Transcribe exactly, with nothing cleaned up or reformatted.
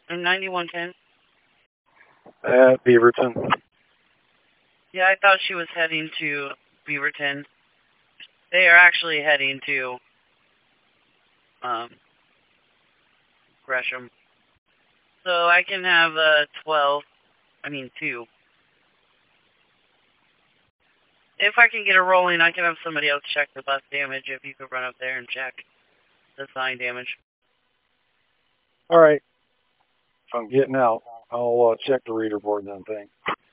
I'm ninety-one ten. At Beaverton. Yeah, I thought she was heading to Beaverton. They are actually heading to um, Gresham. So I can have uh, twelve, I mean two. If I can get it rolling, I can have somebody else check the bus damage if you could run up there and check the sign damage. All right. If I'm getting out, I'll uh, check the reader board then thing.